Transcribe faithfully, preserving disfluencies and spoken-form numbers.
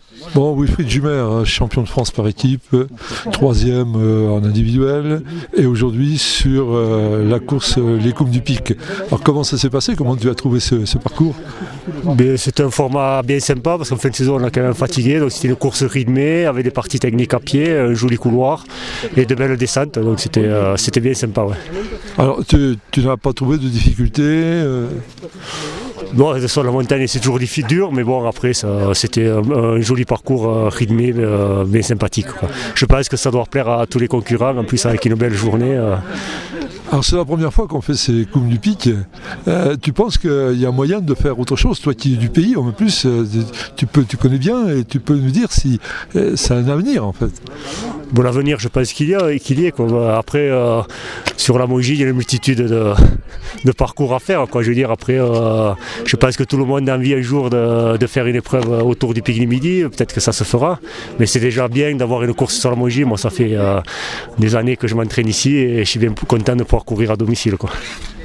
Bon, Wilfried Jumer, champion de France par équipe, troisième euh, en individuel, et aujourd'hui sur euh, la course euh, Les Combes du Pic. Alors comment ça s'est passé? Comment tu as trouvé ce, ce parcours? Mais c'était un format bien sympa parce qu'en fin de saison on a quand même fatigué, donc c'était une course rythmée avec des parties techniques à pied, un joli couloir et de belles descentes, donc c'était, euh, c'était bien sympa. Ouais. Alors tu, tu n'as pas trouvé de difficultés euh... Bon, sur la montagne c'est toujours difficile, dur, mais bon après ça, c'était un, un joli parcours euh, rythmé, euh, bien sympathique, quoi. Je pense que ça doit plaire à tous les concurrents, en plus avec une belle journée. Euh... Alors c'est la première fois qu'on fait ces Combes du Pic. Euh, tu penses qu'il y a moyen de faire autre chose? Toi qui es du pays, en plus, euh, tu, peux, tu connais bien et tu peux nous dire si euh, ça a un avenir en fait. Bon, l'avenir, je pense qu'il y a, qu'il y est, quoi. Après, euh, sur la Mongie, il y a une multitude de, de parcours à faire, quoi. Je veux dire, après, euh, je pense que tout le monde a envie un jour de, de faire une épreuve autour du Pic du Midi. Peut-être que ça se fera, mais c'est déjà bien d'avoir une course sur la Mongie. Moi, ça fait euh, des années que je m'entraîne ici et je suis bien content de pouvoir courir à domicile, quoi.